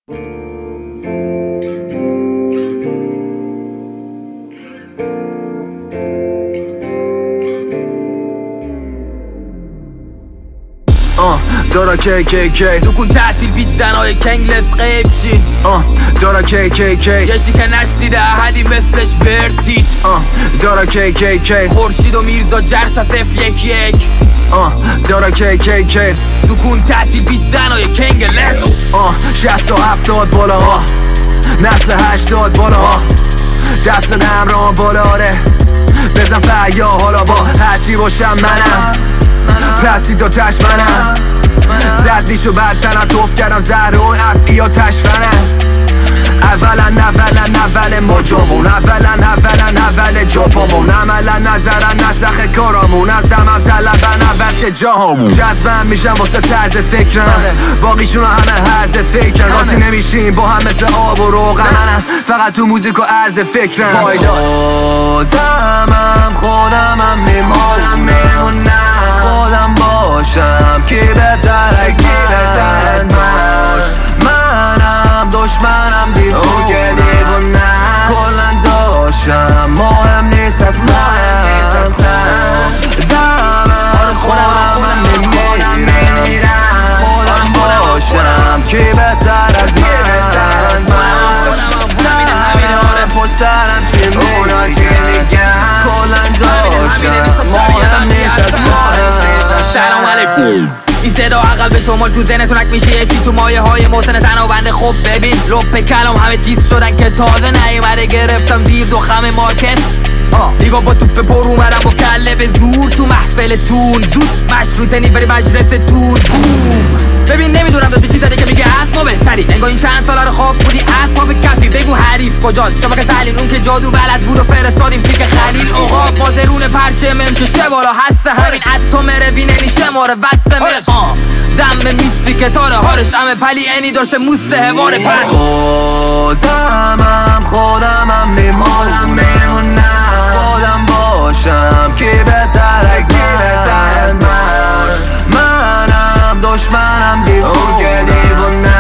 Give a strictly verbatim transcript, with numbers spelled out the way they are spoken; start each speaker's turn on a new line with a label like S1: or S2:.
S1: آه دارا کی کی کی
S2: دکون تعطیل بیت زنای کنگ لسقه بچین
S1: آه دارا کی کی کی
S2: یه چی که نشنیده احدی مثلش ورسید
S1: آه دارا کی کی کی
S2: خورشید و میرزا جرش صف یک یک
S1: آه دارا کی کی کی
S2: دکون تعطیل بیت زنای کنگ لسق
S1: آه شصت و هفتاد بالا ها نسل هشتاد بالا ها دست همراه بالا آره بزن فیا حالا با هرچی باشم منم پسی تا تش منم زد نیش و بدتنم توف کردم زهر و افعی و تشفنم اولا اولا اول مجامون اولا اولا اول جاپامون عملا نظرا نسخ کارامون از دمم طلبن اول که جاهامون جذبم میشم واسه طرز فکرم باقیشون همه هرز فکرن قاطی نمیشیم با هم مثل آب و روغن منم فقط تو موزیک و عرض فکرم خودمم خودمم میمونم میمونم خودم باشم کی بهتر از من منم دشمنم دیدو که دیوونم کلن داشتم مهم نیست اصلا دمم خودم میمیرم میمیرم خودم باشم کی بهتر از من من پشت سرم چی میگن کلن داشتم مهم نیست اصلا
S2: سلام علیکم این صدا عقل به شمال تو ذهنتونک میشه یه چی تو مایه های محسن تنها بنده خب ببین لپ کلام همه تیز شدن که تازه نیومده گرفتم زیر دو خم مارکت دیگه با توپ پر اومدم با کله به زور تو محفلتون زود مشروطه نی بری مجلس تون بوم ببین نمیدونم داشتی چی زده که میگه از ما بهتری انگار این چند ساله رو خواب بودی اصحاب کفی بگو حریف کجاست شما که سلین اون که جادو بلد بود و فرستادیم سیک خلیل عقاب مازرون پرچمم که شه بالا هست همین حتی مره بیننی شماره بسته آه دم میسی که تاره هارش همه پلی اینی داشته موسه هواره پس
S1: خودمم خودمم میمونم میمونم خودم باشم کی بهتر از من منم دشمنم دیدو که دیوونم